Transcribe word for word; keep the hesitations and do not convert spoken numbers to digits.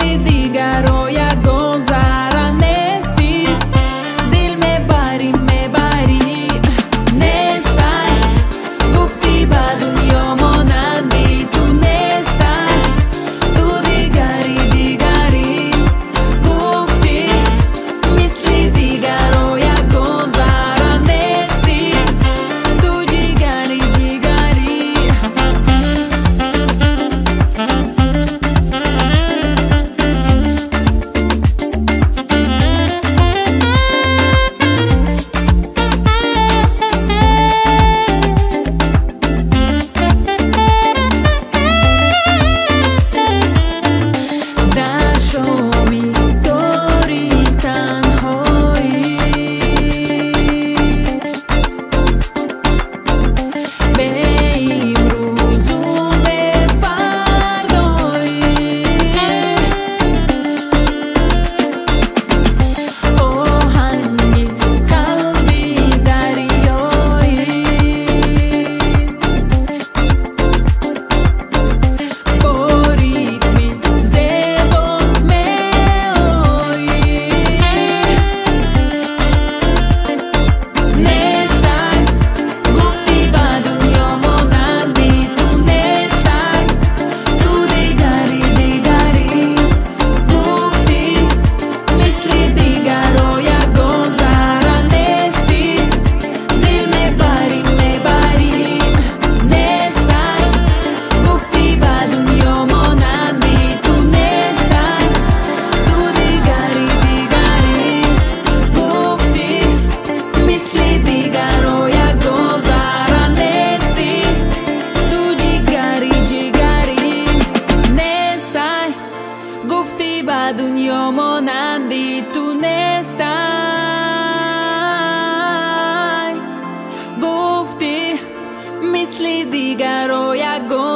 مثل دیگر و یک گذر نیستی، دل میبری میبری نیستن، گفتی به دنیا مانندی تو نیستن، تو دیگری دیگری گفتی مثل دیگر و یک گذر نیستی، تو جیگری جیگری. در شامی داری تنهایی، به امروز و به فردایی، آهنگ قلبی دریایی، با ریتمی زیبا میایی، نیستن، گفتی به دنیا مانندی تو نیستن، تو دیگری دیگری گفتی مثل دیگر و یک گذر نیستی، دل میبری میبری نیستن، گفتی به دنیا مانندی تو نیستن، تو دیگری دیگری گفتی مثل دیگر و یک گذر نیستی، تو جیگری جیگری نیستن، گفتی به دنیا مانندی تو نیستن، گفتی مثل دیگر و یک گذر